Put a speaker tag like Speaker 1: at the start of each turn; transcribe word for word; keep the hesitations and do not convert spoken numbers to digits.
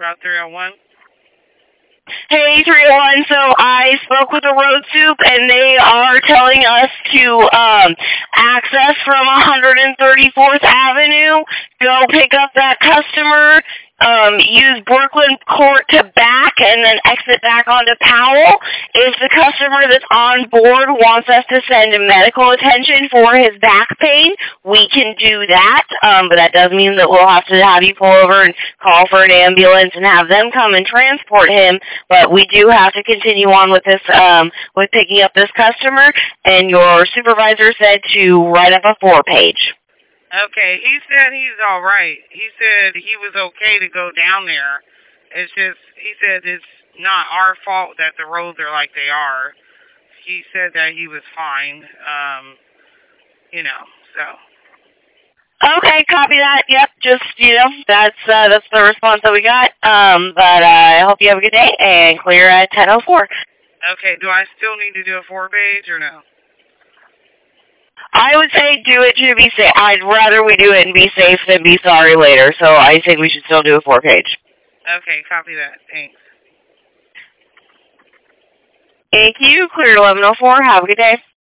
Speaker 1: Route three oh one.
Speaker 2: Hey, three oh one, so I spoke with the road soup, and they are telling us to um, access from one hundred thirty-fourth Avenue, go pick up that customer, um, use Brooklyn Court to back, and then exit back onto Powell. If the customer that's on board wants us to send medical attention for his back pain, we can do that, um, but that does mean that we'll have to have you pull over and call for an ambulance and have them come and transport him. But we do have to continue on with this, um, with picking up this customer, and your supervisor said to write up a four-page.
Speaker 1: Okay, he said he's all right. He said he was okay to go down there. It's just, he said it's not our fault that the roads are like they are. He said that he was fine, um, you know, so.
Speaker 2: Okay, copy that. Yep, just, you know, that's uh, that's the response that we got. Um, but uh, I hope you have a good day and clear at ten oh four.
Speaker 1: Okay, do I still need to do a four-page or no?
Speaker 2: I would say do it to be safe. I'd rather we do it and be safe than be sorry later, so I think we should still do a four-page.
Speaker 1: Okay, copy that. Thanks.
Speaker 2: Thank you. Clear eleven oh four. Have a good day.